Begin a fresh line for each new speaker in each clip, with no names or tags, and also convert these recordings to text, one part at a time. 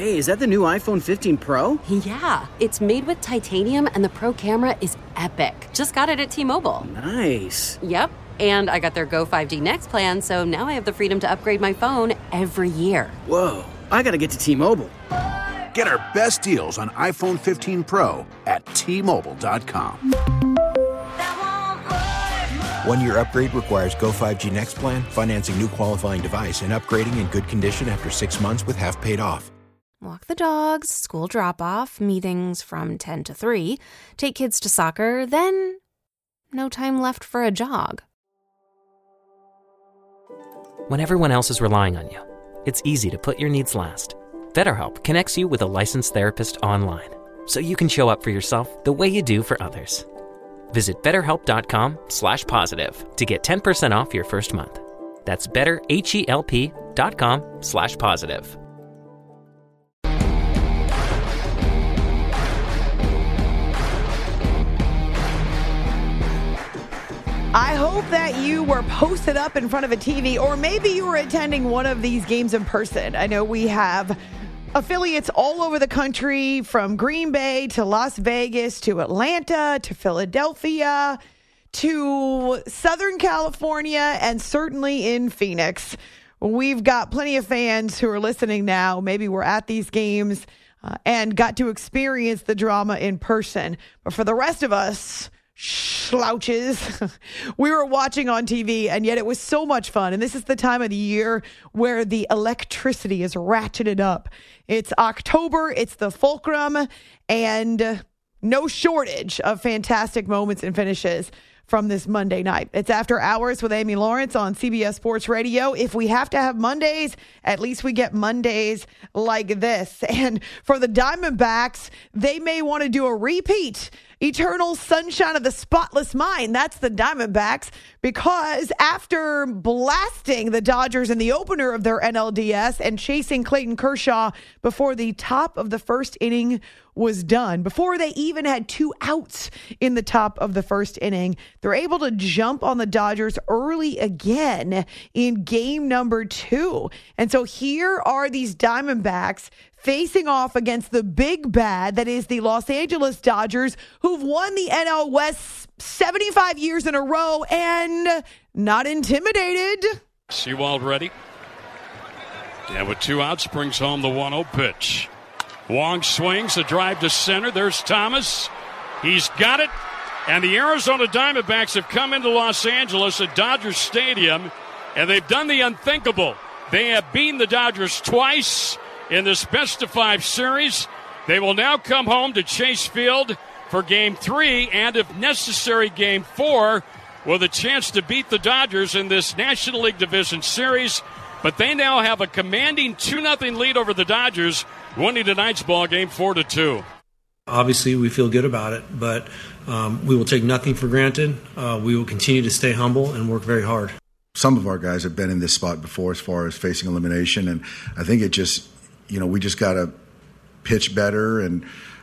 Hey, is that the new iPhone 15 Pro?
Yeah, it's made with titanium and the Pro camera is epic. Just got it at T-Mobile.
Nice.
Yep, and I got their Go 5G Next plan, so now I have the freedom to upgrade my phone every year.
Whoa, I gotta get to T-Mobile.
Get our best deals on iPhone 15 Pro at T-Mobile.com.
1-year upgrade requires Go 5G Next plan, financing new qualifying device, and upgrading in good condition after 6 months with half paid off.
Walk the dogs, school drop-off, meetings from 10 to 3, take kids to soccer, then no time left for a jog.
When everyone else is relying on you, it's easy to put your needs last. BetterHelp connects you with a licensed therapist online, so you can show up for yourself the way you do for others. Visit BetterHelp.com/positive to get 10% off your first month. That's BetterHelp.com/positive.
I hope that you were posted up in front of a TV, or maybe you were attending one of these games in person. I know we have affiliates all over the country, from Green Bay to Las Vegas to Atlanta to Philadelphia to Southern California, and certainly in Phoenix. We've got plenty of fans who are listening now. Maybe we're at these games and got to experience the drama in person. But for the rest of us slouches, we were watching on TV, and yet it was so much fun. And this is the time of the year where the electricity is ratcheted up. It's October, it's the fulcrum, and no shortage of fantastic moments and finishes from this Monday night. It's After Hours with Amy Lawrence on CBS Sports Radio. If we have to have Mondays, at least we get Mondays like this. And for the Diamondbacks, they may want to do a repeat. Eternal sunshine of the spotless mind. That's the Diamondbacks, because after blasting the Dodgers in the opener of their NLDS and chasing Clayton Kershaw before the top of the first inning was done, before they even had 2 outs in the top of the first inning, they're able to jump on the Dodgers early again in game number 2. And so here are these Diamondbacks facing off against the big bad that is the Los Angeles Dodgers, who've won the NL West 75 years in a row and not intimidated.
Sewald ready. And with 2 outs, brings home the 1-0 pitch. Wong swings, a drive to center. There's Thomas. He's got it. And the Arizona Diamondbacks have come into Los Angeles at Dodger Stadium, and they've done the unthinkable. They have beaten the Dodgers twice in this best-of-5 series. They will now come home to Chase Field for Game 3, and if necessary, Game 4, with a chance to beat the Dodgers in this National League Division Series. But they now have a commanding 2-0 lead over the Dodgers, winning tonight's ball game 4-2.
Obviously, we feel good about it, but we will take nothing for granted. We will continue to stay humble and work very hard.
Some of our guys have been in this spot before as far as facing elimination, and I think it just, we just got to pitch better and,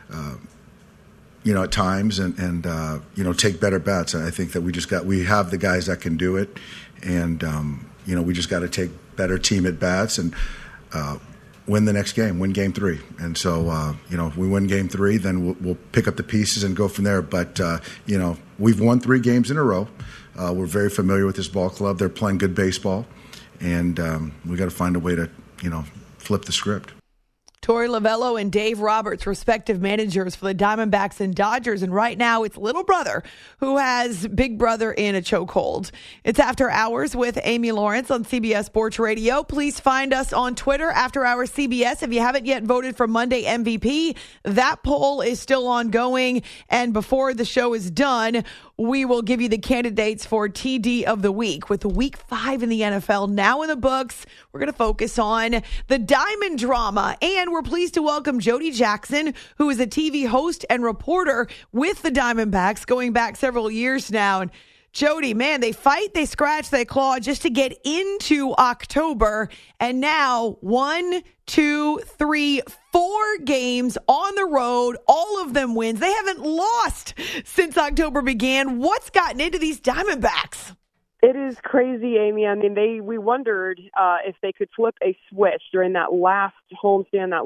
at times and take better bats. I think that we have the guys that can do it, and, we just got to take better team at bats and win the next game, win Game 3. And so, if we win Game 3, then we'll pick up the pieces and go from there. But, we've won 3 games in a row. We're very familiar with this ball club. They're playing good baseball, and we got to find a way to, flip the script.
Torey Lovullo and Dave Roberts, respective managers for the Diamondbacks and Dodgers. And right now it's little brother who has big brother in a chokehold. It's After Hours with Amy Lawrence on CBS Sports Radio. Please find us on Twitter, After Hours CBS. If you haven't yet voted for Monday MVP, that poll is still ongoing. And before the show is done, we will give you the candidates for TD of the week. With Week 5 in the NFL now in the books, we're going to focus on the Diamond drama. And we're pleased to welcome Jody Jackson, who is a TV host and reporter with the Diamondbacks going back several years now. And Jody, man, they fight, they scratch, they claw just to get into October. And now 1, 2, 3, 4 games on the road, all of them wins. They haven't lost since October began. What's gotten into these Diamondbacks?
It is crazy, Amy. I mean, we wondered if they could flip a switch during that last homestand, that last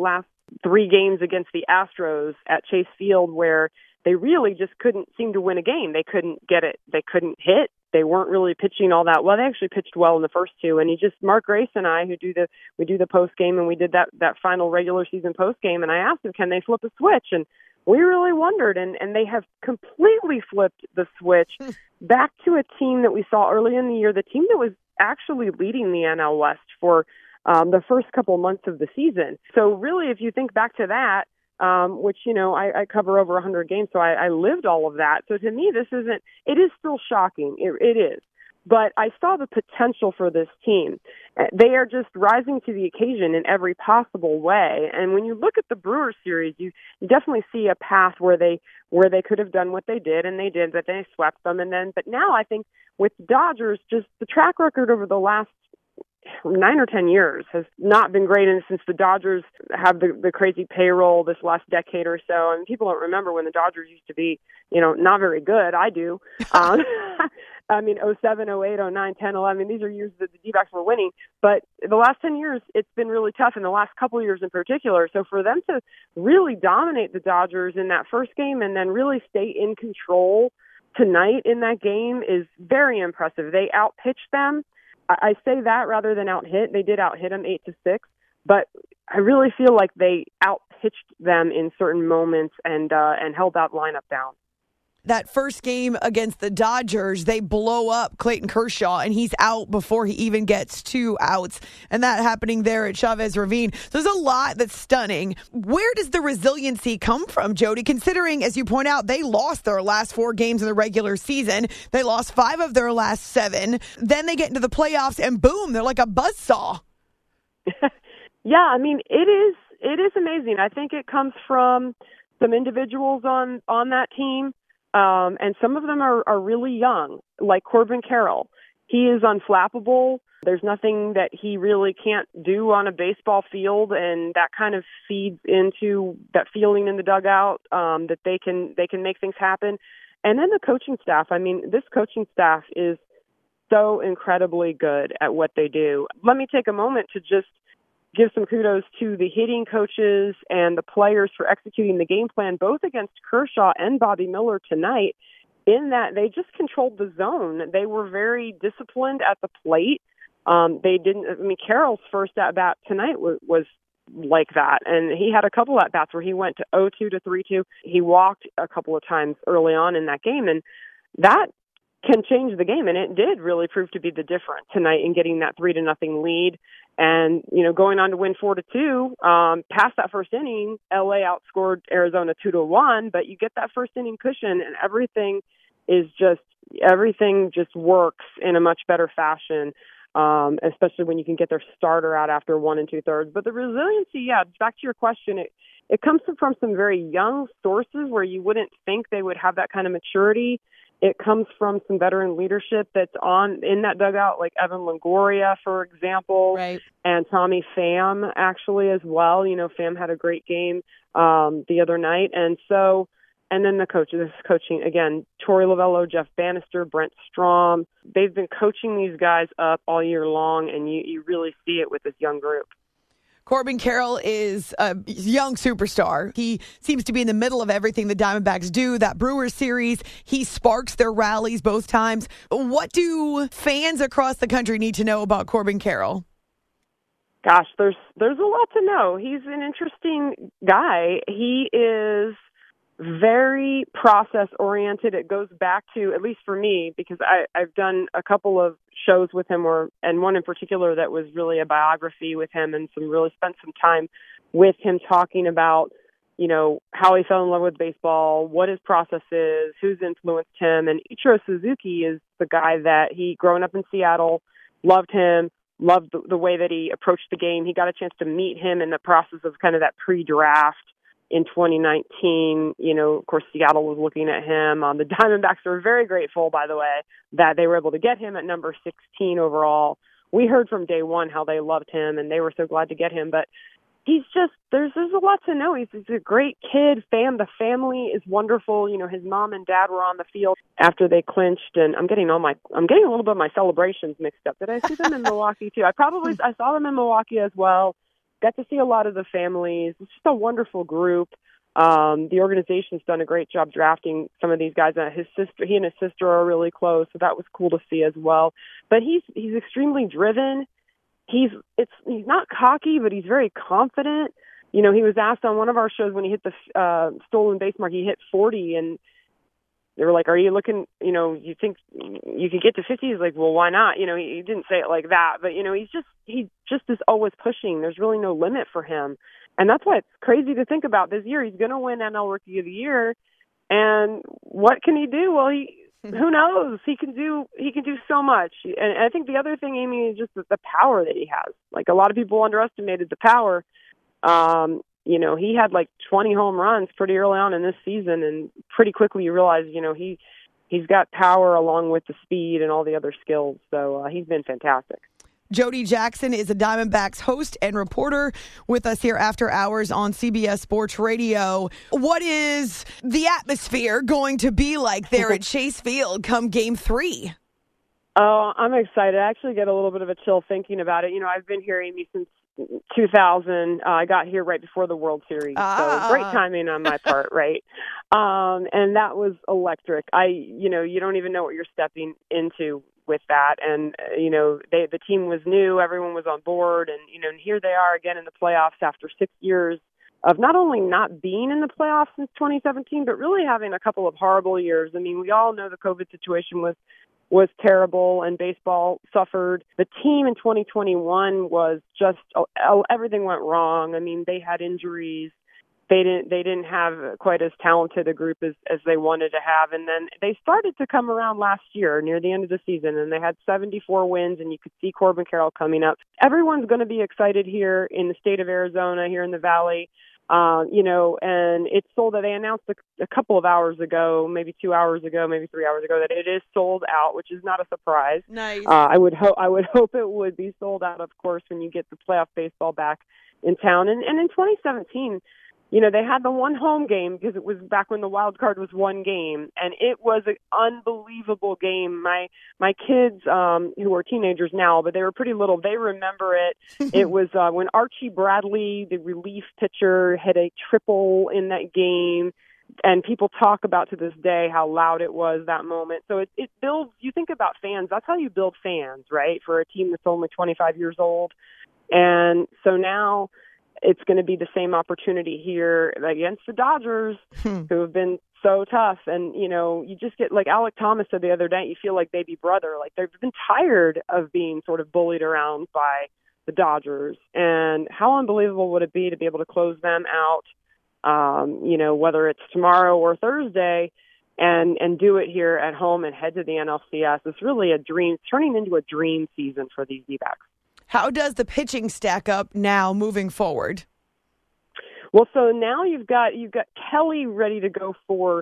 3 games against the Astros at Chase Field where they really just couldn't seem to win a game. They couldn't get it. They couldn't hit. They weren't really pitching all that well. They actually pitched well in the first 2. And Mark Grace and I, we do the post game, and we did that final regular season post game. And I asked them, can they flip a switch? And we really wondered. And they have completely flipped the switch back to a team that we saw early in the year, the team that was actually leading the NL West for the first couple months of the season. So really, if you think back to that, which, I cover over 100 games, so I lived all of that. So to me, it is still shocking. It is. But I saw the potential for this team. They are just rising to the occasion in every possible way. And when you look at the Brewers series, you definitely see a path where they could have done what they did, and they did, but they swept them. But now I think with the Dodgers, just the track record over the last 9 or 10 years has not been great. And since the Dodgers have the crazy payroll this last decade or so, and people don't remember when the Dodgers used to be, not very good. I do. 07, 08, 09, 10, 11, these are years that the D-backs were winning. But the last 10 years, it's been really tough, in the last couple of years in particular. So for them to really dominate the Dodgers in that first game and then really stay in control tonight in that game is very impressive. They outpitched them. I say that rather than out-hit. They did out-hit them 8-6, but I really feel like they out-pitched them in certain moments and held that lineup down.
That first game against the Dodgers, they blow up Clayton Kershaw, and he's out before he even gets 2 outs. And that happening there at Chavez Ravine. So there's a lot that's stunning. Where does the resiliency come from, Jody? Considering, as you point out, they lost their last 4 games in the regular season. They lost 5 of their last 7. Then they get into the playoffs, and boom, they're like a buzzsaw.
Yeah, it is amazing. I think it comes from some individuals on that team. And some of them are really young, like Corbin Carroll. He is unflappable. There's nothing that he really can't do on a baseball field, and that kind of feeds into that feeling in the dugout that they can make things happen. And then the coaching staff. This coaching staff is so incredibly good at what they do. Let me take a moment to just give some kudos to the hitting coaches and the players for executing the game plan, both against Kershaw and Bobby Miller tonight, in that they just controlled the zone. They were very disciplined at the plate. Carroll's first at-bat tonight was like that, and he had a couple at-bats where he went to 0-2 to 3-2. He walked a couple of times early on in that game, and that can change the game, and it did really prove to be the difference tonight in getting that 3-0 lead. And, going on to win 4-2, past that first inning, LA outscored Arizona 2-1, but you get that first inning cushion, and everything just works in a much better fashion, especially when you can get their starter out after 1 2/3. But the resiliency, back to your question, it comes from some very young sources where you wouldn't think they would have that kind of maturity. It comes from some veteran leadership that's in that dugout, like Evan Longoria, for example,
right,
and Tommy Pham, actually, as well. Pham had a great game the other night. And then the coaches, coaching, again, Torey Lovello, Jeff Bannister, Brent Strom. They've been coaching these guys up all year long, and you really see it with this young group.
Corbin Carroll is a young superstar. He seems to be in the middle of everything the Diamondbacks do. That Brewers series, he sparks their rallies both times. What do fans across the country need to know about Corbin Carroll?
Gosh, there's a lot to know. He's an interesting guy. He is very process-oriented. It goes back to, at least for me, because I've done a couple of shows with him, and one in particular that was really a biography with him, and really spent some time with him talking about, how he fell in love with baseball, what his process is, who's influenced him. And Ichiro Suzuki is the guy that growing up in Seattle, loved him, loved the way that he approached the game. He got a chance to meet him in the process of kind of that pre-draft in 2019. Of course, Seattle was looking at him. The Diamondbacks were very grateful, by the way, that they were able to get him at number 16 overall. We heard from day one how they loved him, and they were so glad to get him. But he's just, there's a lot to know. He's a great kid. The family is wonderful. His mom and dad were on the field after they clinched, and I'm getting a little bit of my celebrations mixed up. Did I see them in Milwaukee too? I saw them in Milwaukee as well. got to see a lot of the families. It's just a wonderful group. The organization's done a great job drafting some of these guys. He and his sister are really close, so that was cool to see as well. But he's extremely driven. He's not cocky, but he's very confident. You know, he was asked on one of our shows when he hit the stolen base mark, he hit 40, and they were like, "Are you looking? You know, you think you could get to 50?" He's like, "Well, why not?" You know, he didn't say it like that, but you know, he just is always pushing. There's really no limit for him, and that's why it's crazy to think about this year. He's going to win NL Rookie of the Year, and what can he do? Well, who knows? He can do so much. And I think the other thing, Amy, is just the power that he has. Like, a lot of people underestimated the power. You know, he had like 20 home runs pretty early on in this season, and pretty quickly you realize, you know, he's got power along with the speed and all the other skills. So he's been fantastic.
Jody Jackson is a Diamondbacks host and reporter with us here after hours on CBS Sports Radio. What is the atmosphere going to be like there at Chase Field come Game 3?
Oh, I'm excited. I actually get a little bit of a chill thinking about it. You know, I've been here, Amy, since 2000. I got here right before the World Series. So great timing on my part, right? And that was electric. You know, you don't even know what you're stepping into with that. And, you know, the team was new. Everyone was on board. And, you know, and here they are again in the playoffs after 6 years of not only not being in the playoffs since 2017, but really having a couple of horrible years. I mean, we all know the COVID situation was terrible and baseball suffered. The team in 2021 was just, everything went wrong. I mean, they had injuries. They didn't have quite as talented a group as they wanted to have. And then they started to come around last year near the end of the season, and they had 74 wins, and you could see Corbin Carroll coming up. Everyone's going to be excited here in the state of Arizona, here in the Valley. You know, and it's sold. They announced a couple of hours ago, maybe 2 hours ago, maybe 3 hours ago, that it is sold out, which is not a surprise.
Nice.
I would hope it would be sold out, of course, when you get the playoff baseball back in town. And in 2017, you know, they had the one home game because it was back when the wild card was one game, and it was an unbelievable game. My kids, who are teenagers now, but they were pretty little, they remember it. It was when Archie Bradley, the relief pitcher, had a triple in that game, and people talk about to this day how loud it was, that moment. So it builds, you think about fans, that's how you build fans, right, for a team that's only 25 years old. And so now it's going to be the same opportunity here against the Dodgers, who have been so tough. And, you know, you just get, like Alec Thomas said the other day, you feel like baby brother. Like, they've been tired of being sort of bullied around by the Dodgers. And how unbelievable would it be to be able to close them out, you know, whether it's tomorrow or Thursday, and do it here at home and head to the NLCS. It's really a dream, turning into a dream season for these D-backs.
How does the pitching stack up now moving forward?
Well, so now you've got Kelly ready to go for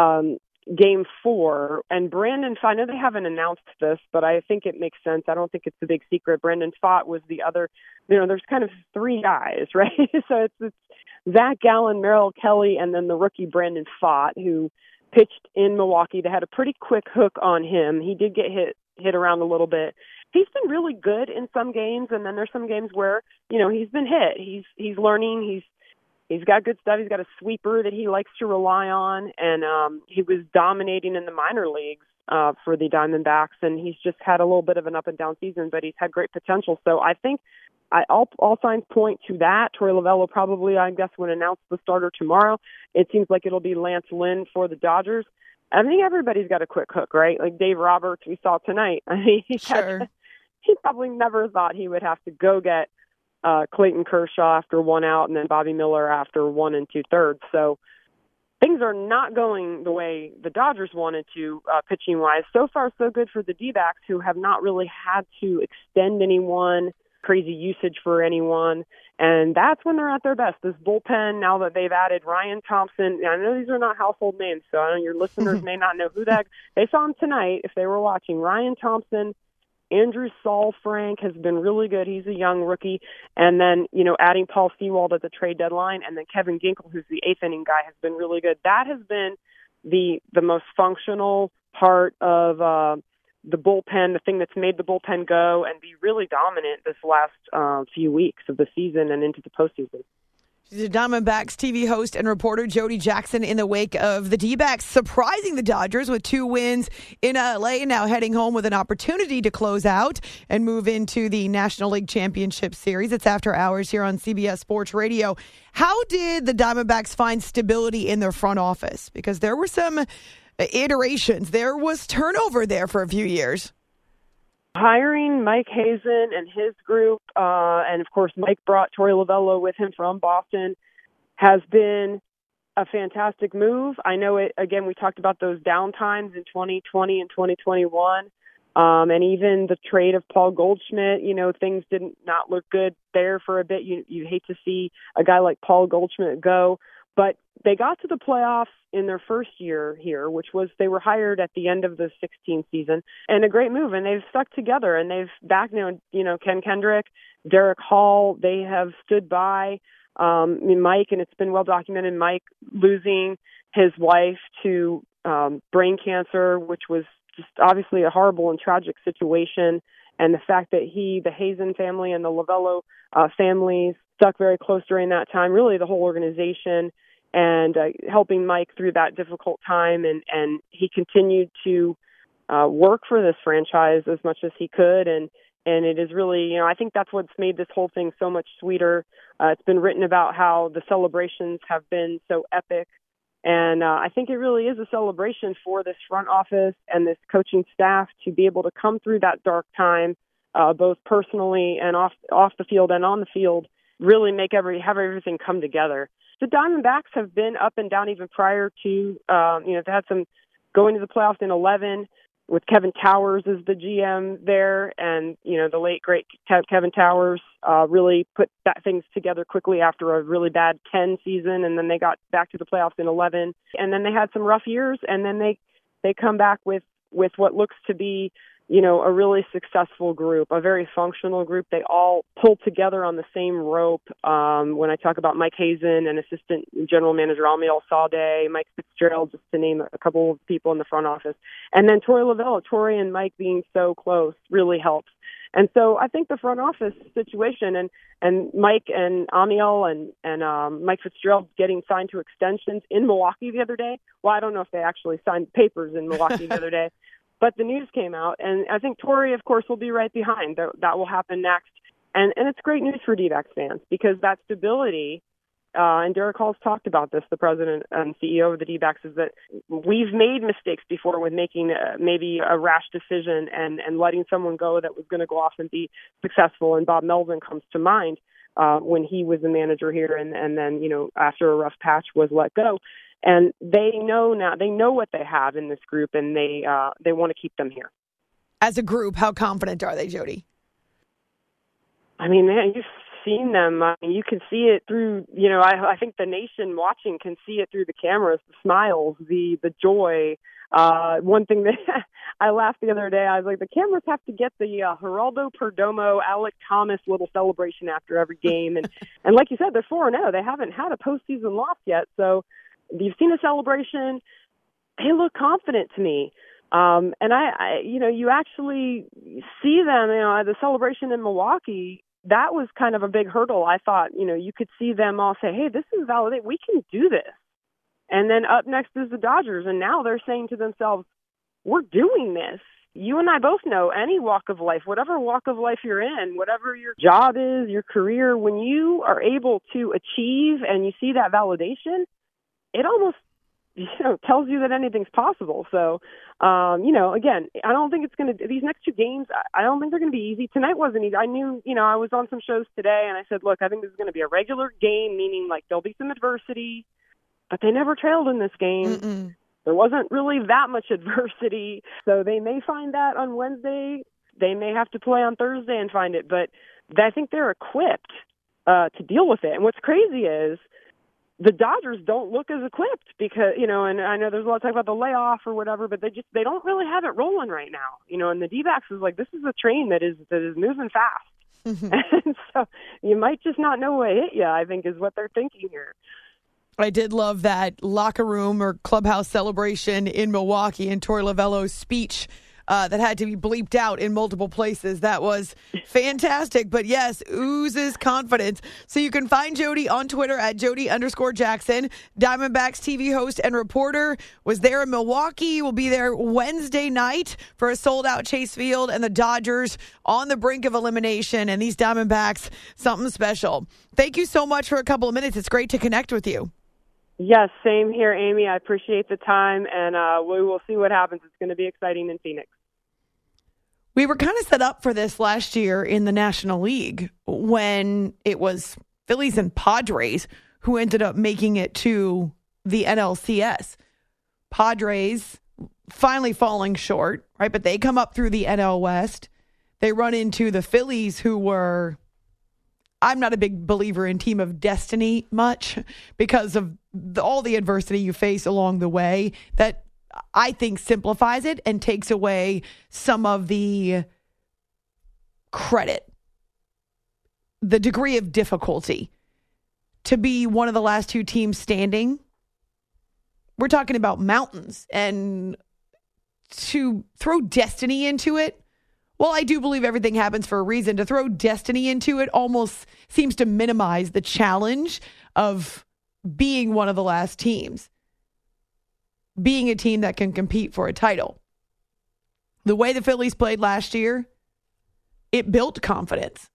Game 4, and Brandon Pfaadt, I know they haven't announced this, but I think it makes sense. I don't think it's a big secret. Brandon Pfaadt was the other, you know, there's kind of three guys, right? So it's Zach Gallen, Merrill Kelly, and then the rookie Brandon Pfaadt, who pitched in Milwaukee. They had a pretty quick hook on him. He did get hit around a little bit. He's been really good in some games, and then there's some games where, you know, he's been hit. He's learning. He's got good stuff. He's got a sweeper that he likes to rely on, and he was dominating in the minor leagues for the Diamondbacks, and he's just had a little bit of an up and down season, but he's had great potential. So I think all signs point to that. Troy Lovello probably, I guess, would announce the starter tomorrow. It seems like it'll be Lance Lynn for the Dodgers. I think everybody's got a quick hook, right? Like Dave Roberts, we saw tonight. I mean, he probably never thought he would have to go get Clayton Kershaw after one out and then Bobby Miller after 1 2/3. So things are not going the way the Dodgers wanted to, pitching-wise. So far, so good for the D-backs, who have not really had to extend anyone, crazy usage for anyone. And that's when they're at their best. This bullpen, now that they've added Ryan Thompson, I know these are not household names, so I know your listeners may not know who that. They saw him tonight if they were watching. Ryan Thompson, Andrew Frank has been really good. He's a young rookie. And then, you know, adding Paul Sewald at the trade deadline, and then Kevin Ginkel, who's the eighth inning guy, has been really good. That has been the most functional part of the bullpen, the thing that's made the bullpen go, and be really dominant this last few weeks of the season and into the postseason.
She's a Diamondbacks TV host and reporter, Jody Jackson, in the wake of the D-backs surprising the Dodgers with 2 wins in L.A. and now heading home with an opportunity to close out and move into the National League Championship Series. It's After Hours here on CBS Sports Radio. How did the Diamondbacks find stability in their front office? Because there were some iterations. There was turnover there for a few years.
Hiring Mike Hazen and his group, and of course Mike brought Torey Lovullo with him from Boston, has been a fantastic move. I know it, again, we talked about those downtimes in 2020 and 2021, and even the trade of Paul Goldschmidt, things did not look good there for a bit. You hate to see a guy like Paul Goldschmidt go, but they got to the playoffs in their first year here, which was they were hired at the end of the 16th season, and a great move. And they've stuck together, and they've backed, Ken Kendrick, Derek Hall. They have stood by Mike, and it's been well documented. Mike losing his wife to brain cancer, which was just obviously a horrible and tragic situation. And the fact that the Hazen family and the Lovullo families stuck very close during that time, really the whole organization, and helping Mike through that difficult time. And he continued to work for this franchise as much as he could. And it is really, I think that's what's made this whole thing so much sweeter. It's been written about how the celebrations have been so epic. And I think it really is a celebration for this front office and this coaching staff to be able to come through that dark time, both personally and off the field and on the field, really have everything come together. The Diamondbacks have been up and down even prior to, they had some going to the playoffs in 2011 with Kevin Towers as the GM there. And, the late, great Kevin Towers really put things together quickly after a really bad 10 season. And then they got back to the playoffs in 2011. And then they had some rough years. And then they come back with what looks to be, a really successful group, a very functional group. They all pull together on the same rope. When I talk about Mike Hazen and assistant general manager Amiel Sade, Mike Fitzgerald, just to name a couple of people in the front office. And then Torey Lovullo, Torey and Mike being so close really helps. And so I think the front office situation and Mike and Amiel and Mike Fitzgerald getting signed to extensions in Milwaukee the other day. Well, I don't know if they actually signed papers in Milwaukee the other day. But the news came out, and I think Torey, of course, will be right behind. That will happen next. And it's great news for D-backs fans because that stability, and Derek Hall's talked about this, the president and CEO of the D-backs, is that we've made mistakes before with making maybe a rash decision and letting someone go that was going to go off and be successful. And Bob Melvin comes to mind when he was the manager here and then, after a rough patch was let go. And they know now, they know what they have in this group, and they want to keep them here.
As a group, how confident are they, Jody?
I mean, man, you've seen them. I mean, you can see it through, I think the nation watching can see it through the cameras, the smiles, the joy. One thing that I laughed the other day, I was like, the cameras have to get the Geraldo Perdomo, Alec Thomas little celebration after every game. And like you said, they're 4-0. They haven't had a postseason loss yet, so you've seen a celebration. They look confident to me. And I you actually see them, the celebration in Milwaukee, that was kind of a big hurdle. I thought, you could see them all say, hey, this is validate. We can do this. And then up next is the Dodgers. And now they're saying to themselves, we're doing this. You and I both know any walk of life, whatever walk of life you're in, whatever your job is, your career, when you are able to achieve and you see that validation, it almost, tells you that anything's possible. So, again, I don't think it's going to, these next 2 games, I don't think they're going to be easy. Tonight wasn't easy. I knew, I was on some shows today and I said, look, I think this is going to be a regular game, meaning like there'll be some adversity, but they never trailed in this game.
Mm-mm.
There wasn't really that much adversity. So they may find that on Wednesday. They may have to play on Thursday and find it, but I think they're equipped to deal with it. And what's crazy is, the Dodgers don't look as equipped because, and I know there's a lot of talk about the layoff or whatever, but they don't really have it rolling right now, and the D-backs is like, this is a train that is moving fast. Mm-hmm. And so you might just not know what hit you, I think is what they're thinking here.
I did love that locker room or clubhouse celebration in Milwaukee and Torey Lovullo's speech that had to be bleeped out in multiple places. That was fantastic. But yes, oozes confidence. So you can find Jody on Twitter at Jody_Jackson. Diamondbacks TV host and reporter was there in Milwaukee. Will be there Wednesday night for a sold-out Chase Field, and the Dodgers on the brink of elimination, and these Diamondbacks, something special. Thank you so much for a couple of minutes. It's great to connect with you.
Yes, same here, Amy. I appreciate the time, and we will see what happens. It's going to be exciting in Phoenix.
We were kind of set up for this last year in the National League when it was Phillies and Padres who ended up making it to the NLCS. Padres finally falling short, right? But they come up through the NL West. They run into the Phillies, who were... I'm not a big believer in team of destiny much because of all the adversity you face along the way. That I think simplifies it and takes away some of the credit, the degree of difficulty to be one of the last two teams standing. We're talking about mountains, and to throw destiny into it, well, I do believe everything happens for a reason. To throw destiny into it almost seems to minimize the challenge of being one of the last teams, being a team that can compete for a title. The way the Phillies played last year, it built confidence.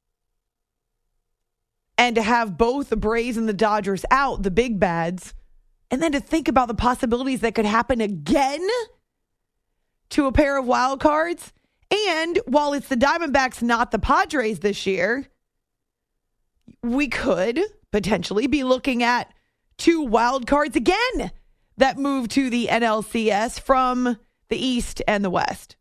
And to have both the Braves and the Dodgers out, the big bads, and then to think about the possibilities that could happen again to a pair of wild cards. And while it's the Diamondbacks, not the Padres this year, we could potentially be looking at two wild cards again that move to the NLCS from the East and the West.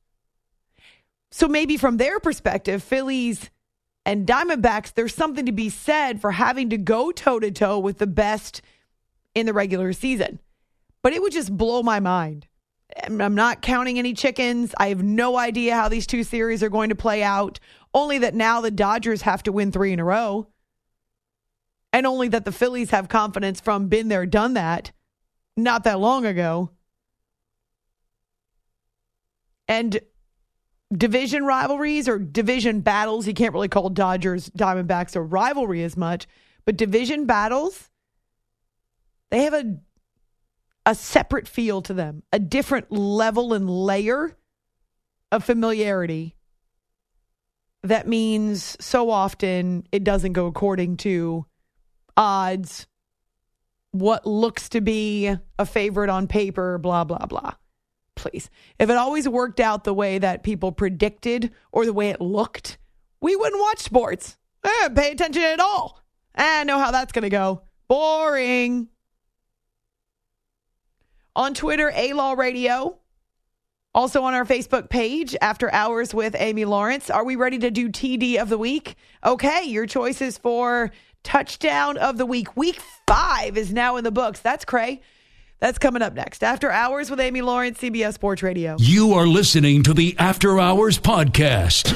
So maybe from their perspective, Phillies and Diamondbacks, there's something to be said for having to go toe-to-toe with the best in the regular season. But it would just blow my mind. I'm not counting any chickens. I have no idea how these two series are going to play out. Only that now the Dodgers have to win 3 in a row. And only that the Phillies have confidence from been there, done that, not that long ago. And division rivalries or division battles, you can't really call Dodgers, Diamondbacks a rivalry as much, but division battles, they have a separate feel to them, a different level and layer of familiarity that means so often it doesn't go according to odds, what looks to be a favorite on paper, blah, blah, blah. Please. If it always worked out the way that people predicted or the way it looked, we wouldn't watch sports. Pay attention at all. I know how that's going to go. Boring. On Twitter, A-Law Radio. Also on our Facebook page, After Hours with Amy Lawrence. Are we ready to do TD of the week? Okay, your choices for Touchdown of the Week. Week 5 is now in the books. That's cray. That's coming up next. After Hours with Amy Lawrence, CBS Sports Radio.
You are listening to the After Hours Podcast.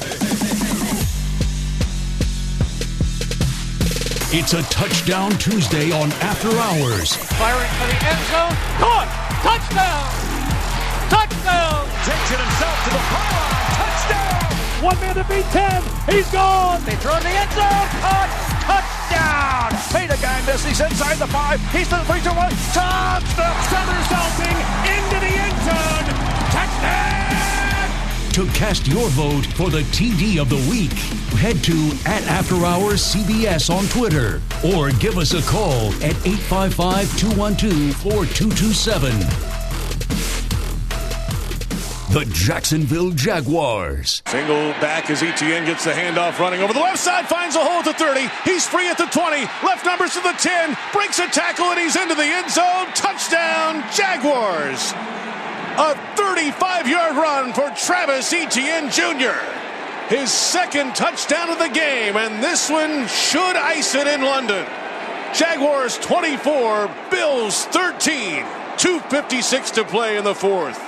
It's a Touchdown Tuesday on After Hours.
Firing for the end zone. Caught! Touchdown! Touchdown!
Takes it himself to the pylon. Touchdown!
One man to beat 10. He's gone. They throw in the end zone. Touchdown!
Hey, the guy missed. He's inside the 5. He's to the 3-2-1. Touchdown!
Somersaulting into the end zone. Touchdown!
To cast your vote for the TD of the week, head to @AfterHoursCBS on Twitter or give us a call at 855-212-4227. The Jacksonville Jaguars.
Single back as Etienne gets the handoff, running over the left side, finds a hole at the 30. He's free at the 20. Left numbers to the 10. Breaks a tackle and he's into the end zone. Touchdown, Jaguars. A 35-yard run for Travis Etienne Jr. His second touchdown of the game, and this one should ice it in London. Jaguars 24, Bills 13. 2:56 to play in the fourth.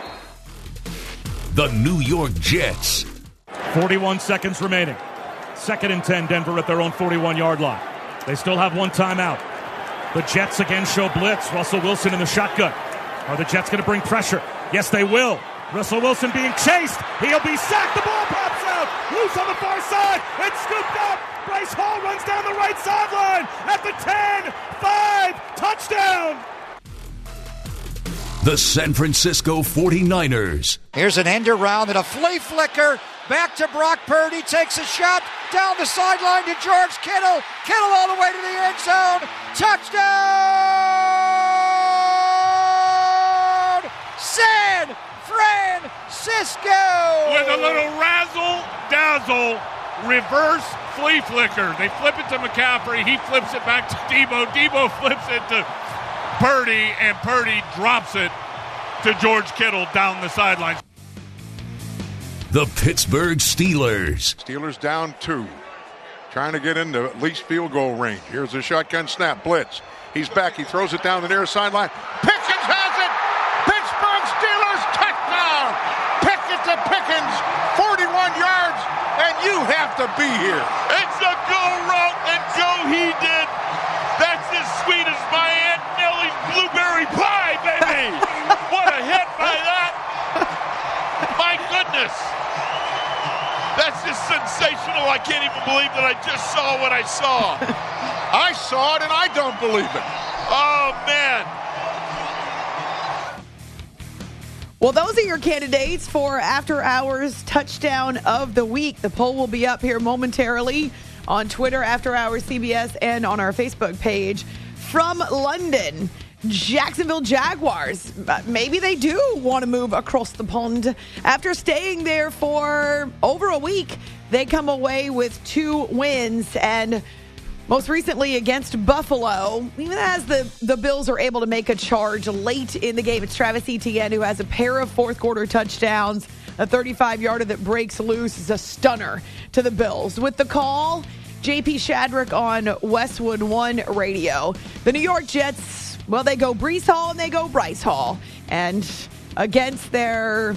The New York Jets.
41 seconds remaining. 2nd and 10, Denver at their own 41-yard line. They still have one timeout. The Jets again show blitz. Russell Wilson in the shotgun. Are the Jets going to bring pressure? Yes, they will. Russell Wilson being chased. He'll be sacked. The ball pops out. Loose on the far side. It's scooped up. Bryce Hall runs down the right sideline at the 10-5. Touchdown.
The San Francisco 49ers.
Here's an end around and a flea flicker. Back to Brock Purdy. Takes a shot down the sideline to George Kittle. Kittle all the way to the end zone. Touchdown! San Francisco!
With a little razzle-dazzle reverse flea flicker. They flip it to McCaffrey. He flips it back to Debo. Debo flips it to Purdy, and Purdy drops it to George Kittle down the sideline.
The Pittsburgh Steelers.
Steelers down 2. Trying to get into at least field goal range. Here's a shotgun snap. Blitz. He's back. He throws it down the near sideline. Pickens has it. Pittsburgh Steelers touchdown. Pickett to Pickens. 41 yards. And you have to be here.
It's a go route and go he did. That's as sweet as my Aunt Nellie's blueberry pie, baby. What a hit by that. My goodness. That's just sensational. I can't even believe that I just saw what I saw.
I saw it and I don't believe it.
Oh, man.
Well, those are your candidates for After Hours Touchdown of the Week. The poll will be up here momentarily on Twitter, After Hours CBS, and on our Facebook page. From London, Jacksonville Jaguars. Maybe they do want to move across the pond. After staying there for over a week, they come away with 2 wins, and most recently against Buffalo, even as the Bills are able to make a charge late in the game. It's Travis Etienne who has a pair of fourth-quarter touchdowns. A 35-yarder that breaks loose is a stunner to the Bills. With the call, J.P. Shadrick on Westwood One Radio. The New York Jets, well, they go Breece Hall and they go Bryce Hall. And against the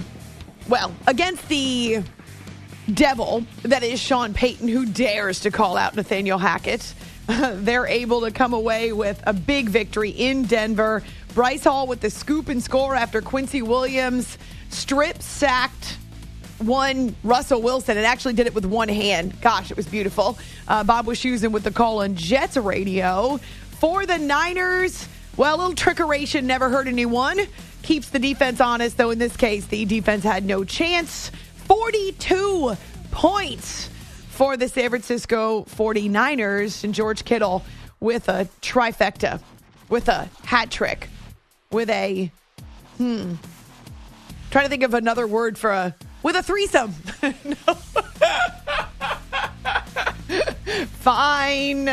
devil that is Sean Payton, who dares to call out Nathaniel Hackett, they're able to come away with a big victory in Denver. Bryce Hall with the scoop and score after Quincy Williams strip sacked Russell Wilson, and actually did it with one hand. Gosh, it was beautiful. Bob Wischusen with the call on Jets radio. For the Niners, well, a little trickeration never hurt anyone. Keeps the defense honest, though in this case, the defense had no chance. 42 points for the San Francisco 49ers, and George Kittle with a trifecta, with a hat trick, with a, trying to think of another word for with a threesome. Fine.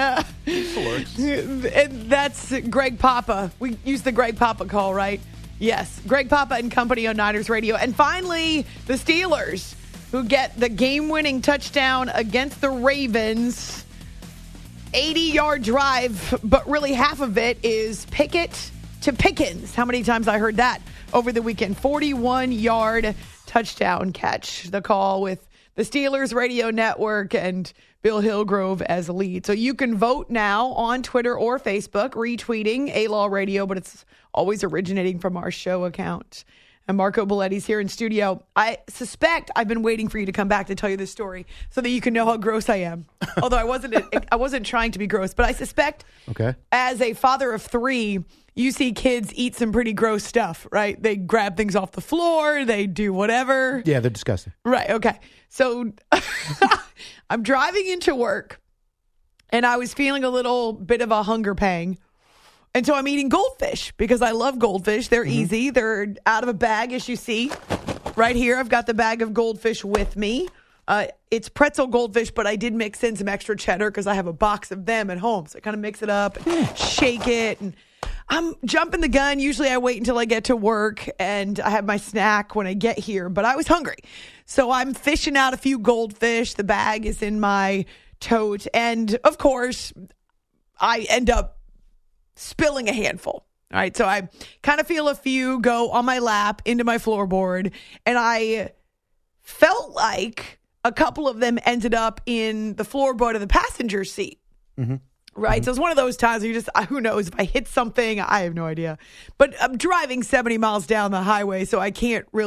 And that's Greg Papa. We use the Greg Papa call, right? Yes. Greg Papa and company on Niners Radio. And finally, the Steelers, who get the game-winning touchdown against the Ravens. 80-yard drive, but really half of it is Pickett to Pickens. How many times I heard that over the weekend? 41-yard touchdown catch. The call with the Steelers Radio Network and Bill Hillgrove as lead. So you can vote now on Twitter or Facebook, retweeting A-Law Radio, but it's always originating from our show account. And Marco Belletti's here in studio. I suspect I've been waiting for you to come back to tell you this story so that you can know how gross I am. Although I wasn't trying to be gross, but I suspect as a father of 3, you see kids eat some pretty gross stuff, right? They grab things off the floor. They do whatever.
Yeah, they're disgusting.
Right. Okay. So I'm driving into work and I was feeling a little bit of a hunger pang. And so I'm eating goldfish because I love goldfish. They're easy. They're out of a bag, as you see. Right here, I've got the bag of goldfish with me. It's pretzel goldfish, but I did mix in some extra cheddar because I have a box of them at home. So I kind of mix it up and shake it. And I'm jumping the gun. Usually I wait until I get to work and I have my snack when I get here. But I was hungry. So I'm fishing out a few goldfish. The bag is in my tote. And, of course, I end up spilling a handful. All right, so I kind of feel a few go on my lap into my floorboard, and I felt like a couple of them ended up in the floorboard of the passenger seat. Right, so it's one of those times where you just, who knows, if I hit something, I have no idea. But I'm driving 70 miles down the highway, so I can't really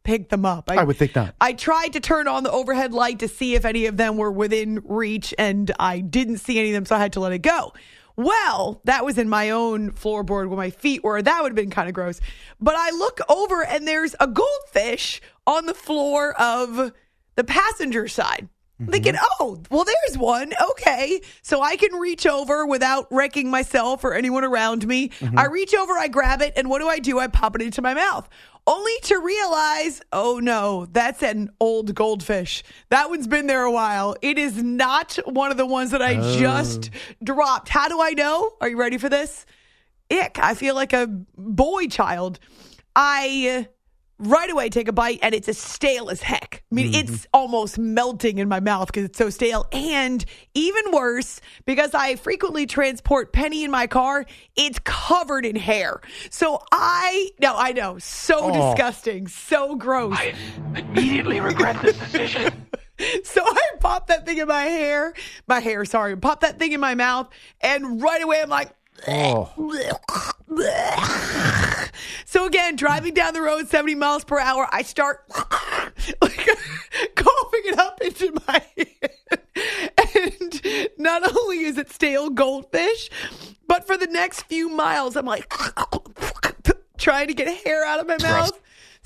pick them up.
I would think not.
I tried to turn on the overhead light to see if any of them were within reach, and I didn't see any of them, so I had to let it go. Well, that was in my own floorboard where my feet were. That would have been kind of gross. But I look over, and there's a goldfish on the floor of the passenger side. I'm thinking, oh, well, there's one. Okay. So I can reach over without wrecking myself or anyone around me. I reach over, I grab it, and what do? I pop it into my mouth. Only to realize, oh no, that's an old goldfish. That one's been there a while. It is not one of the ones that I just dropped. How do I know? Are you ready for this? Ick. I feel like a boy child. I right away take a bite, and it's as stale as heck. I mean, it's almost melting in my mouth because it's so stale. And even worse, because I frequently transport Penny in my car, it's covered in hair. So I know, so disgusting, so gross.
I immediately regret this decision.
So I pop that thing in pop that thing in my mouth, and right away I'm like, So again, driving down the road 70 miles per hour, I start coughing it up into my head. And not only is it stale goldfish, but for the next few miles, I'm like trying to get hair out of my mouth.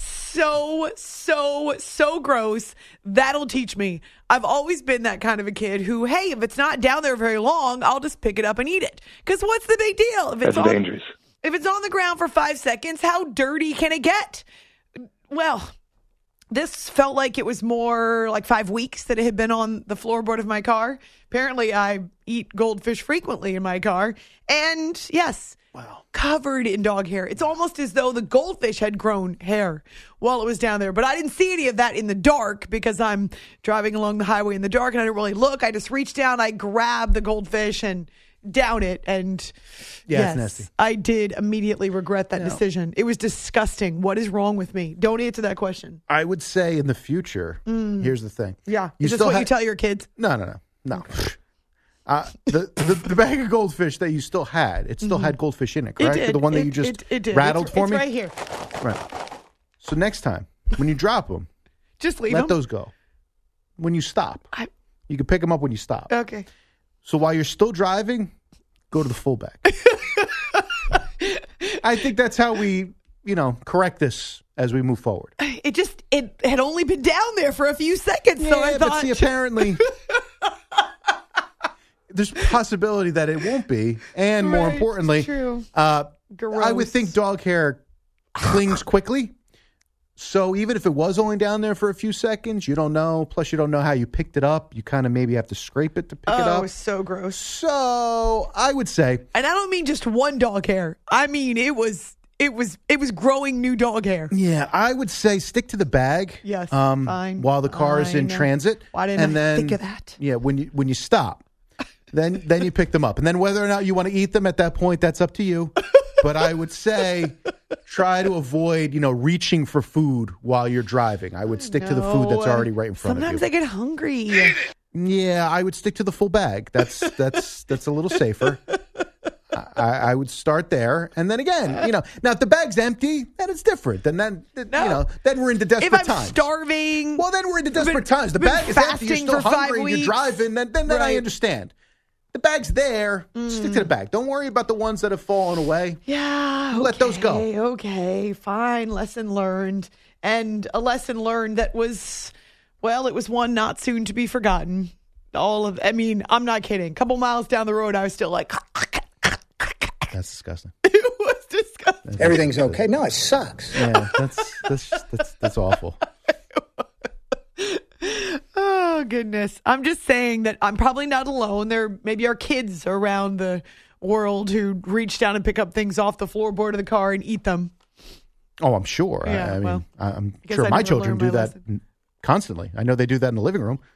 So gross. That'll teach me. I've always been that kind of a kid who, hey, if it's not down there very long, I'll just pick it up and eat it. Because what's the big deal? If it's dangerous. If it's on the ground for 5 seconds, how dirty can it get? Well, this felt like it was more like 5 weeks that it had been on the floorboard of my car. Apparently, I eat goldfish frequently in my car. And yes, covered in dog hair. It's almost as though the goldfish had grown hair while it was down there. But I didn't see any of that in the dark because I'm driving along the highway in the dark and I didn't really look. I just reached down, I grabbed the goldfish and down it. And
it's nasty.
I did immediately regret that decision. It was disgusting. What is wrong with me? Don't answer that question.
I would say in the future, here's the thing.
Yeah. Is this what you tell your kids?
No. The bag of goldfish that you still had, it still had goldfish in it, correct?
It did.
The one that you just rattled for me?
It's right here.
Right. So next time, when you drop them,
just leave
let
them.
those go. When you stop, you can pick them up when you stop.
Okay.
So while you're still driving, go to the full bag. I think that's how we, correct this as we move forward.
It had only been down there for a few seconds, so I thought.
But see, apparently, there's a possibility that it won't be, and more importantly, I would think dog hair clings quickly. So even if it was only down there for a few seconds, you don't know. Plus, you don't know how you picked it up. You kind of maybe have to scrape it to pick it up.
Oh, so gross.
So I would say,
and I don't mean just one dog hair. I mean it was growing new dog hair.
Yeah, I would say stick to the bag.
Yes, fine.
While the car is in transit.
Why didn't I think of that?
Yeah, when you stop, then you pick them up, and then whether or not you want to eat them at that point, that's up to you. But I would say try to avoid, reaching for food while you're driving. I would stick to the food that's already right in front of you.
Sometimes I get hungry.
Yeah, I would stick to the full bag. That's a little safer. I would start there, and then again, now if the bag's empty, then it's different. Then then we're into desperate times.
If I'm starving,
well, then we're into desperate times. The bag is empty, you're still hungry, you're driving. Then I understand. The bag's there. Stick to the bag. Don't worry about the ones that have fallen away.
Yeah,
let those go.
Okay, fine. Lesson learned, and a lesson learned that was, it was one not soon to be forgotten. I'm not kidding. A couple miles down the road, I was still like.
That's disgusting.
It was disgusting.
Everything's okay. No, it sucks.
Yeah, that's awful.
Oh, goodness. I'm just saying that I'm probably not alone. There maybe are kids around the world who reach down and pick up things off the floorboard of the car and eat them.
Oh, I'm sure.
Yeah,
I'm sure my children do that constantly. I know they do that in the living room.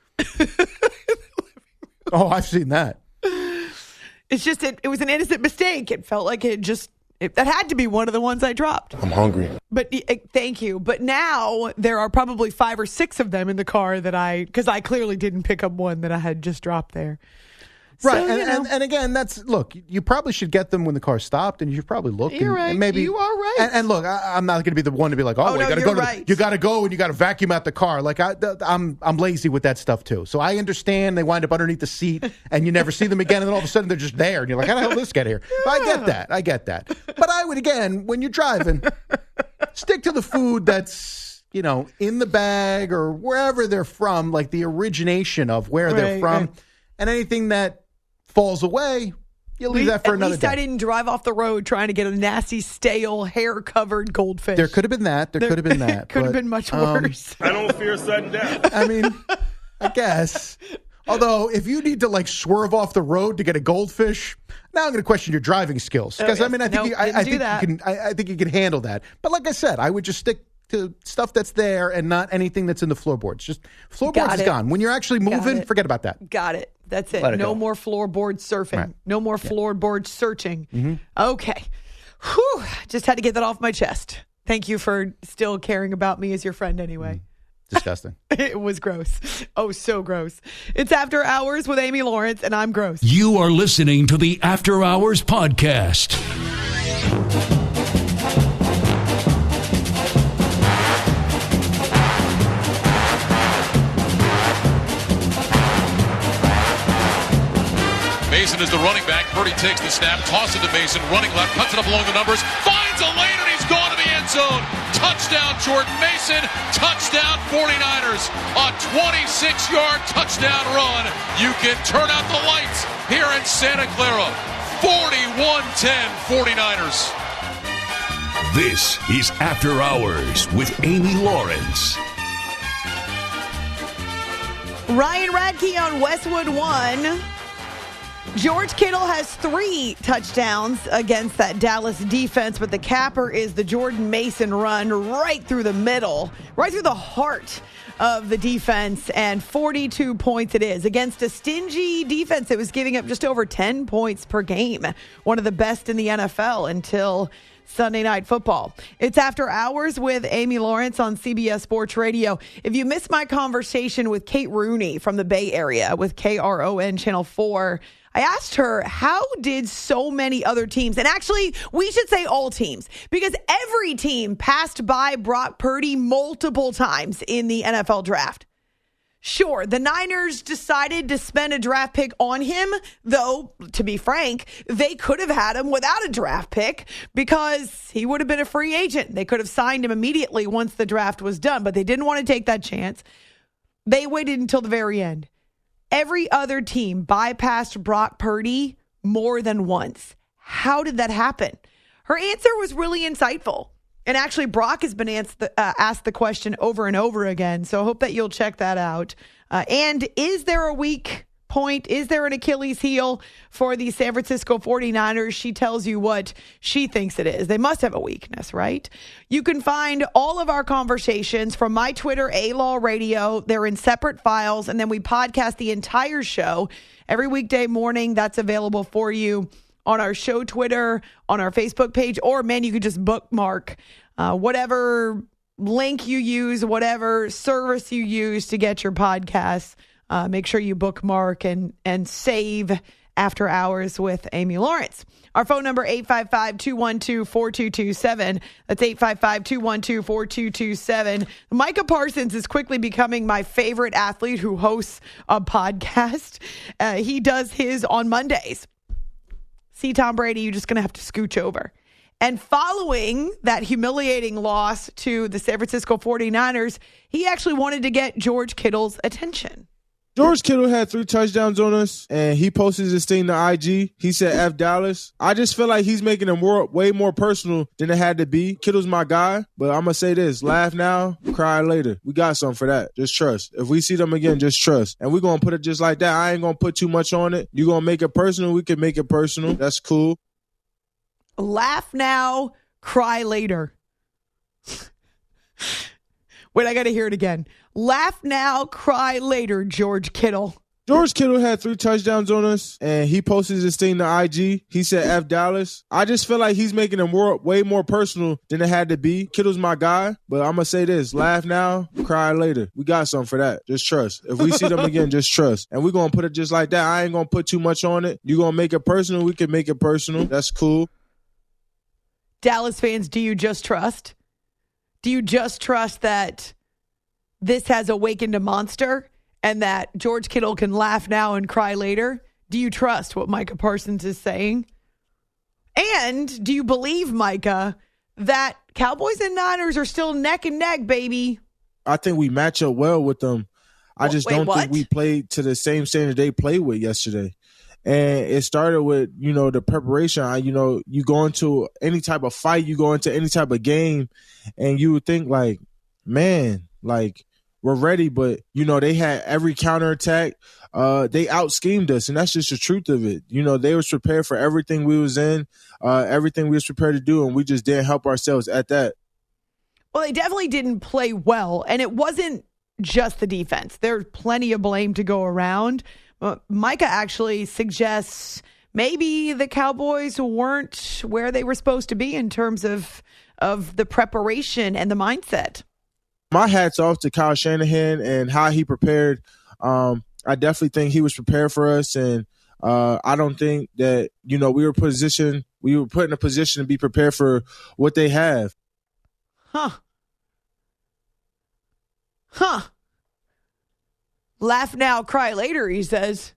Oh, I've seen that.
It's just, it was an innocent mistake. It felt like that had to be one of the ones I dropped.
I'm hungry.
But thank you. But now there are probably 5 or 6 of them in the car because I clearly didn't pick up one that I had just dropped there.
Right,
So,
and again, look, you probably should get them when the car stopped, and you should probably look.
You're right.
And maybe
You are right.
And look, I'm not going to be the one to be like,
Oh,
you
no,
got to
you're
go.
right.
You got to go, and you got to vacuum out the car. Like I'm lazy with that stuff too. So I understand they wind up underneath the seat, and you never see them again, and then all of a sudden they're just there, and you're like, how the hell did this get here? But I get that. But I would, again, when you're driving, stick to the food that's in the bag or wherever they're from, like the origination of where they're from, and anything that falls away, you leave that for another day.
At least I didn't drive off the road trying to get a nasty, stale, hair-covered goldfish.
There could have been that. There could have been that.
Could have been much worse.
I don't fear sudden death.
I mean, I guess. Although, if you need to swerve off the road to get a goldfish, now I'm going to question your driving skills. Because I think you can handle that. But like I said, I would just stick to stuff that's there and not anything that's in the floorboards. Just floorboards is gone. When you're actually moving, forget about that.
Got it. That's it.
Let it
No
go.
more floorboard surfing.
Right.
No more floorboard searching.
Mm-hmm.
Okay. Whew. Just had to get that off my chest. Thank you for still caring about me as your friend anyway.
Disgusting.
It was gross. Oh, so gross. It's After Hours with Amy Lawrence, and I'm gross.
You are listening to the After Hours Podcast.
Mason is the running back. Purdy takes the snap, tosses it to Mason, running left, cuts it up along the numbers, finds a lane, and he's gone to the end zone. Touchdown, Jordan Mason. Touchdown, 49ers. A 26-yard touchdown run. You can turn out the lights here in Santa Clara. 41-10, 49ers.
This is After Hours with Amy Lawrence.
Ryan Radke on Westwood 1. George Kittle has 3 touchdowns against that Dallas defense, but the capper is the Jordan Mason run right through the middle, right through the heart of the defense, and 42 points it is against a stingy defense that was giving up just over 10 points per game, one of the best in the NFL until Sunday Night Football. It's After Hours with Amy Lawrence on CBS Sports Radio. If you missed my conversation with Kate Rooney from the Bay Area with KRON Channel 4, I asked her, how did so many other teams, and actually we should say all teams, because every team passed by Brock Purdy multiple times in the NFL draft. Sure, the Niners decided to spend a draft pick on him, though, to be frank, they could have had him without a draft pick because he would have been a free agent. They could have signed him immediately once the draft was done, but they didn't want to take that chance. They waited until the very end. Every other team bypassed Brock Purdy more than once. How did that happen? Her answer was really insightful. And actually, Brock has been asked the question over and over again. So I hope that you'll check that out. And is there a weak point? Is there an Achilles heel for the San Francisco 49ers? She tells you what she thinks it is. They must have a weakness, right? You can find all of our conversations from my Twitter, A-Law Radio. They're in separate files. And then we podcast the entire show every weekday morning. That's available for you on our show Twitter, on our Facebook page, or, man, you could just bookmark whatever link you use, whatever service you use to get your podcasts. Make sure you bookmark and save After Hours with Amy Lawrence. Our phone number, 855-212-4227. That's 855-212-4227. Micah Parsons is quickly becoming my favorite athlete who hosts a podcast. He does his on Mondays. See, Tom Brady, you're just going to have to scooch over. And following that humiliating loss to the San Francisco 49ers, he actually wanted to get George Kittle's attention.
George Kittle had 3 touchdowns on us, and he posted this thing to IG. He said, F Dallas. I just feel like he's making it way more personal than it had to be. Kittle's my guy, but I'm going to say this. Laugh now, cry later. We got something for that. Just trust. If we see them again, just trust. And we're going to put it just like that. I ain't going to put too much on it. You're going to make it personal. We can make it personal. That's cool.
Laugh now, cry later. Wait, I got to hear it again. Laugh now, cry later, George Kittle.
George Kittle had 3 touchdowns on us, and he posted this thing to IG. He said, F Dallas. I just feel like he's making it way more personal than it had to be. Kittle's my guy, but I'm going to say this. Laugh now, cry later. We got something for that. Just trust. If we see them again, just trust. And we're going to put it just like that. I ain't going to put too much on it. You're going to make it personal. We can make it personal. That's cool.
Dallas fans, do you just trust? Do you just trust that this has awakened a monster? And that George Kittle can laugh now and cry later? Do you trust what Micah Parsons is saying? And do you believe, Micah, that Cowboys and Niners are still neck and neck, baby?
I think we match up well with them. I just don't think we played to the same standard they played with yesterday. And it started with, the preparation. You go into any type of fight, you go into any type of game, and you would think we're ready, but, they had every counterattack. They out-schemed us, and that's just the truth of it. They was prepared for everything we was in, everything we was prepared to do, and we just didn't help ourselves at that.
Well, they definitely didn't play well, and it wasn't just the defense. There's plenty of blame to go around. Micah actually suggests maybe the Cowboys weren't where they were supposed to be in terms of the preparation and the mindset.
My hat's off to Kyle Shanahan and how he prepared. I definitely think he was prepared for us, and I don't think that we were put in a position to be prepared for what they have.
Laugh now, cry later, he says.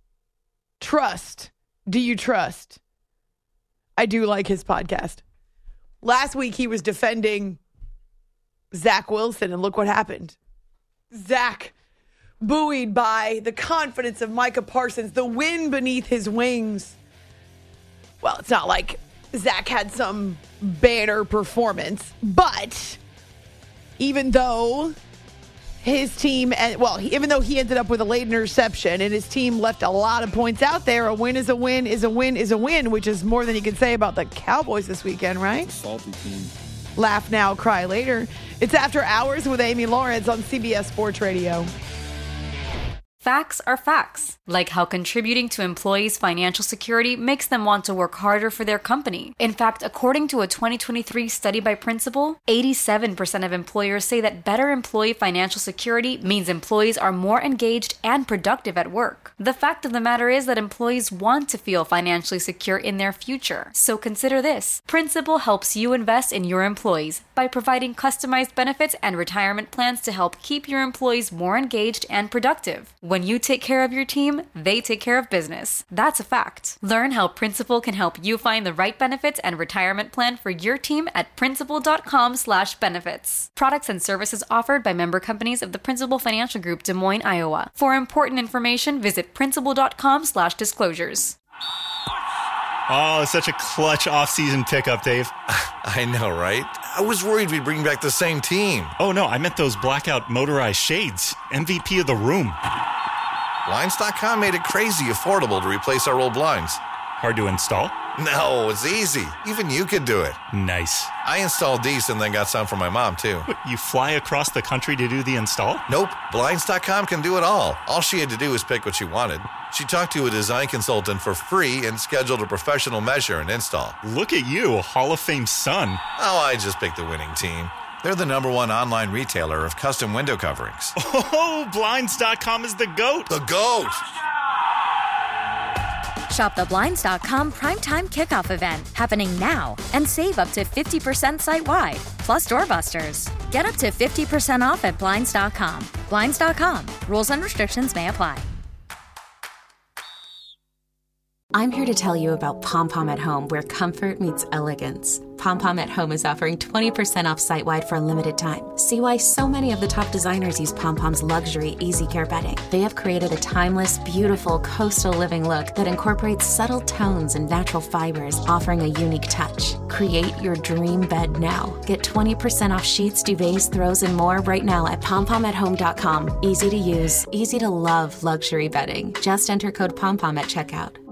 Trust. Do you trust? I do like his podcast. Last week he was defending Zach Wilson, and look what happened. Zach, buoyed by the confidence of Micah Parsons, the wind beneath his wings. Well, it's not like Zach had some banner performance, but even though his team, even though he ended up with a late interception and his team left a lot of points out there, a win is a win is a win is a win, which is more than you can say about the Cowboys this weekend, right?
Salty team.
Laugh now, cry later. It's After Hours with Amy Lawrence on CBS Sports Radio.
Facts are facts, like how contributing to employees' financial security makes them want to work harder for their company. In fact, according to a 2023 study by Principal, 87% of employers say that better employee financial security means employees are more engaged and productive at work. The fact of the matter is that employees want to feel financially secure in their future. So consider this. Principal helps you invest in your employees by providing customized benefits and retirement plans to help keep your employees more engaged and productive. When you take care of your team, they take care of business. That's a fact. Learn how Principal can help you find the right benefits and retirement plan for your team at Principal.com/benefits. Products and services offered by member companies of the Principal Financial Group, Des Moines, Iowa. For important information, visit Principal.com/disclosures.
Oh, such a clutch off-season pickup, Dave.
I know, right? I was worried we'd bring back the same team.
Oh, no, I meant those blackout motorized shades. MVP of the room.
Blinds.com made it crazy affordable to replace our old blinds.
Hard to install?
No, it's easy. Even you could do it.
Nice.
I installed these and then got some for my mom, too.
You fly across the country to do the install?
Nope. Blinds.com can do it all. All she had to do was pick what she wanted. She talked to a design consultant for free and scheduled a professional measure and install.
Look at you, a Hall of Fame son.
Oh, I just picked the winning team. They're the #1 online retailer of custom window coverings.
Oh, Blinds.com is the GOAT.
The GOAT!
Shop the Blinds.com Primetime Kickoff event happening now and save up to 50% site-wide, plus doorbusters. Get up to 50% off at Blinds.com. Blinds.com. Rules and restrictions may apply.
I'm here to tell you about Pom Pom at Home, where comfort meets elegance. Pom Pom at Home is offering 20% off site-wide for a limited time. See why so many of the top designers use Pom Pom's luxury Easy Care bedding. They have created a timeless, beautiful coastal living look that incorporates subtle tones and natural fibers, offering a unique touch. Create your dream bed now. Get 20% off sheets, duvets, throws, and more right now at pompomathome.com. Easy to use, easy to love luxury bedding. Just enter code POMPOM at checkout.